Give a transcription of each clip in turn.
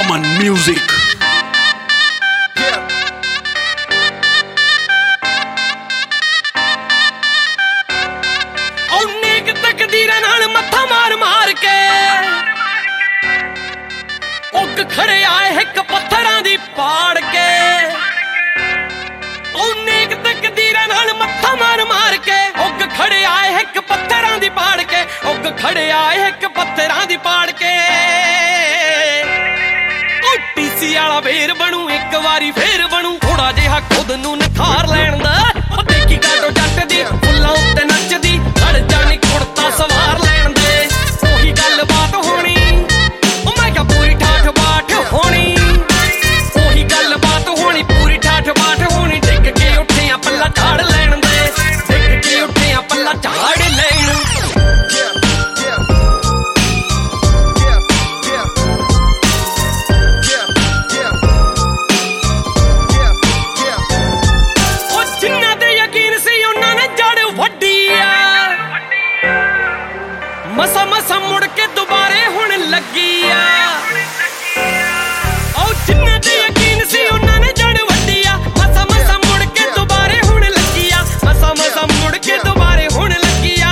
Aman Music. नेक तकदीरां नाल मत्था मार मार के उग खड़े आए हिक पत्थरां दी पाड़ के नेक तकदीरां नाल मत्था मार मार के उग खड़े आए हिक पत्थरां दी पाड़ के उग खड़े आए हिक पत्थरां दी पाड़ के टीसी वाला वेर बनू एक वारी फेर बनू थोड़ा जिहा खुद नू निखार लैण दा देखी काटो जट दी फुल्लां उत्ते नचदी लड़ जानी कुड़ता सवार लैण दे ओही गल बात होनी मैं क्या पूरी ठाठ बाट होनी ओही गल बात होनी पूरी ठाठ बाट होनी डिग के उठे पल्ला झाड़ लैण दे डिग के उठे पल्ला झाड़ लैण मसा मसा मुड़ के दोबारे हुण लगी आ जिन्ना ते यकीन सी उन्हां ने जड़ वड्डी आ मसा मसा मुड़ के दोबारे हुण लगी आ मसा मसा मुड़ के दोबारे हुण लगी आ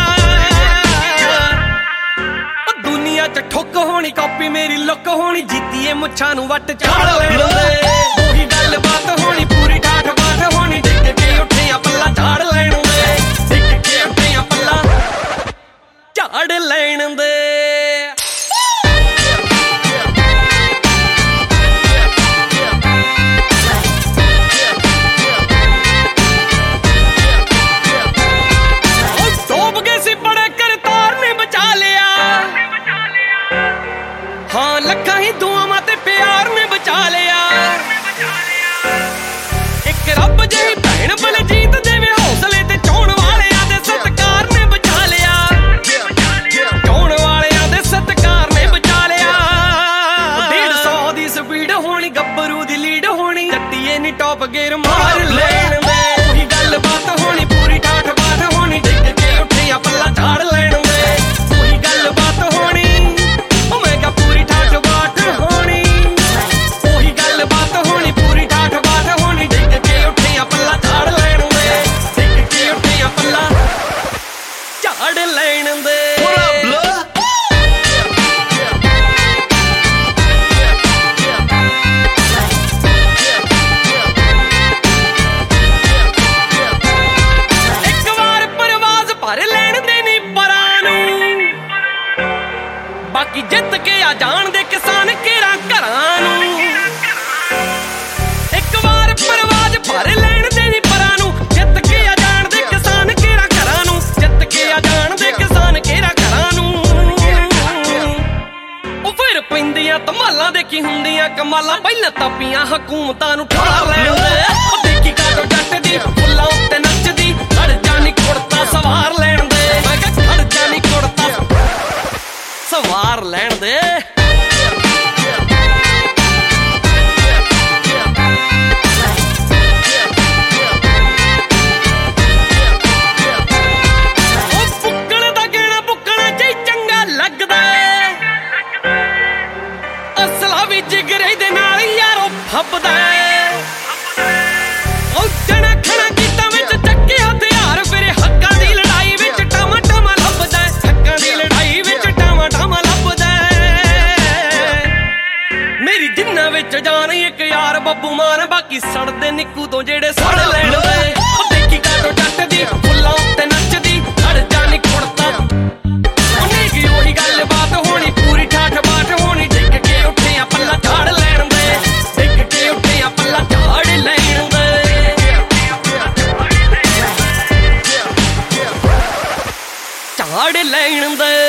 दुनिया च ठुक होनी कॉपी मेरी लुक होनी जीतीए मुच्छां नूं वट झाड़ लैण दे ओही गल बात होनी पूरी ठाठ बाट होनी डिग के उठे पल्ला झाड़ लैण दे डिग के उठे पल्ला झाड़ लैण दे डूब गए सी बड़े करतार ने बचा लिया हाँ लखा ही दुआवां ते प्यार ने बचा लिया एक रब जही भैण बलजीत देवे हौसले ते चौण वालियां दे सत्कार ने बचा लिया चौण वालियां दे सत्कार ने बचा लिया 150 दी स्पीड होनी गब्बरू दी लीड होनी जट्टीए नी टॉप गेयर मार लैण दे ओही गल बात होनी पूरी ठाठ बाट होनी डिग के उठे पल्ला झाड़ लैण दे ओही गल बात होनी मैं क्या पूरी ठाठ बाट होनी ओही गल बात होनी पूरी ठाठ बाट होनी डिग के उठे पल्ला झाड़ लैण दे डिग के उठे पल्ला झाड़ लैण दे बाकी जित के आ जान दे किसान केरा घरां नूं एक बार परवाज भर लैण दे नी परां नूं जित के आ जान दे किसान केरा घरां नूं जित के आ जान दे किसान केरा घरां नूं ओ फिर पैंदियां धमालां देखी हुंदियां कमालां पहिलां तापियां हकूमतां नूं ठा लैण दे ओ देखी काटो जट दी फुल्लां उत्ते नचदी लड़ जानी कुड़ता सवार लैण दे मैं कह लड़ जानी कुड़ता सवार लैण दे बुक्कण दा गहना बुक्कणा च चंगा लगदा असला भी जिगरे दे नाल यारो फब्बदा जना खड़ा गीतां विच चक्के हथियार फिर हक्कां दी लड़ाई विच टामा टामा लभदा हक्कां दी लड़ाई विच टामा टामा मेरी जिन्ना विच जान एक यार बब्बू मान बाकी सड़दे निक्कू तो जेड़े सड़ लैण दे देखी काटो जट दी फुल्लां उत्ते नचदी लड़ जानी कुड़ता उन्हें की ओही गल बात होनी पूरी ठाठ बाट होनी डिग के उठे पल्ला झाड़ लैण दे डिग के उठे पल्ला झाड़ लैण दे झाड़ लैण दे